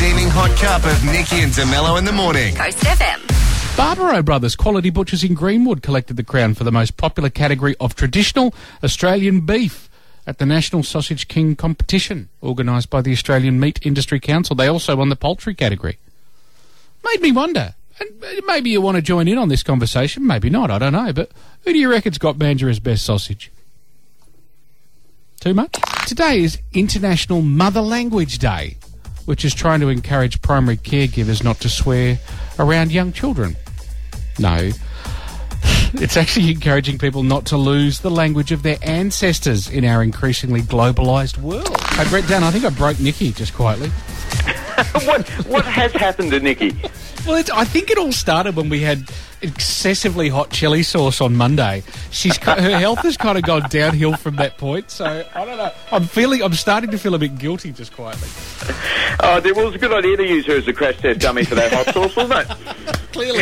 steaming hot cup of Nikki and DeMello in the morning. Coast FM. Barbaro Brothers Quality Butchers in Greenwood collected the crown for the most popular category of traditional Australian beef at the National Sausage King competition, organised by the Australian Meat Industry Council. They also won the poultry category. Made me wonder, and maybe you want to join in on this conversation, maybe not, I don't know, but who do you reckon's got Mandurah's best sausage? Too much? Today is International Mother Language Day, which is trying to encourage primary caregivers not to swear around young children. No. It's actually encouraging people not to lose the language of their ancestors in our increasingly globalised world. Hey, Brett Dunn, I think I broke Nikki just quietly. What has happened to Nikki? Well, I think it all started when we had excessively hot chili sauce on Monday. Her health has kind of gone downhill from that point, so I don't know. I'm starting to feel a bit guilty just quietly. Oh, it was a good idea to use her as a crash test dummy for that hot sauce, wasn't it? Clearly.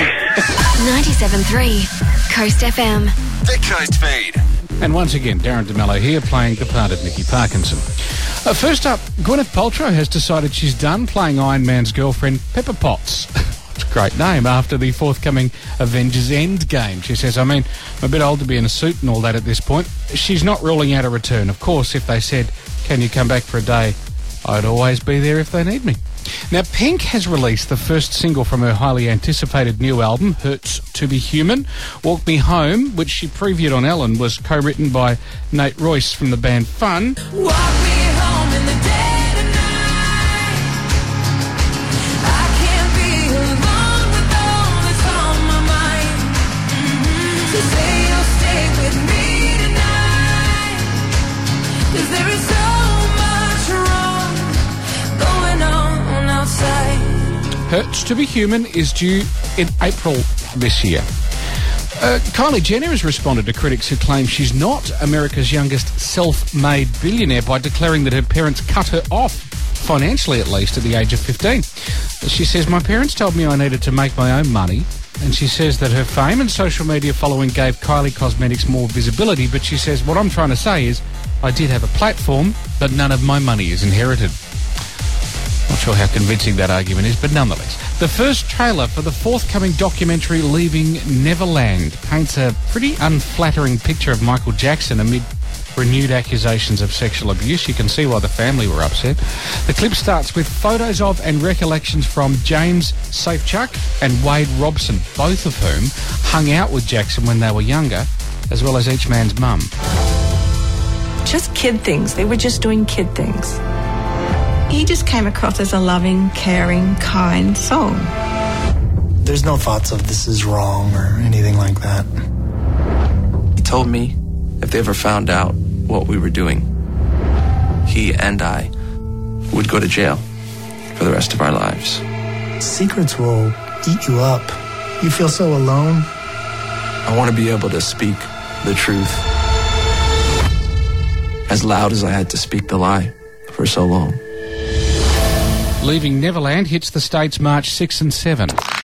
97.3 Coast FM. The Coast Feed. And once again, Darren DeMello here playing departed Nikki Parkinson. First up, Gwyneth Paltrow has decided she's done playing Iron Man's girlfriend, Pepper Potts. It's a great name, after the forthcoming Avengers Endgame. She says, I'm a bit old to be in a suit and all that at this point. She's not ruling out a return. Of course, if they said, can you come back for a day, I'd always be there if they need me. Now, Pink has released the first single from her highly anticipated new album, Hurts to Be Human. Walk Me Home, which she previewed on Ellen, was co-written by Nate Royce from the band Fun. Walk me home in the dead of night. I can't be alone with all that's on my mind. So say you'll stay with me tonight, 'cause there is so much wrong going on outside. Hurts to Be Human is due in April this year. Kylie Jenner has responded to critics who claim she's not America's youngest self-made billionaire by declaring that her parents cut her off, financially at least, at the age of 15. She says, my parents told me I needed to make my own money, and she says that her fame and social media following gave Kylie Cosmetics more visibility, but she says, what I'm trying to say is I did have a platform, but none of my money is inherited. Not sure how convincing that argument is, but nonetheless. The first trailer for the forthcoming documentary Leaving Neverland paints a pretty unflattering picture of Michael Jackson amid renewed accusations of sexual abuse. You can see why the family were upset. The clip starts with photos of and recollections from James Safechuck and Wade Robson, both of whom hung out with Jackson when they were younger, as well as each man's mum. Just kid things. They were just doing kid things. He just came across as a loving, caring, kind soul. There's no thoughts of this is wrong or anything like that. He told me if they ever found out what we were doing, he and I would go to jail for the rest of our lives. Secrets will eat you up. You feel so alone. I want to be able to speak the truth as loud as I had to speak the lie for so long. Leaving Neverland hits the States March 6 and 7.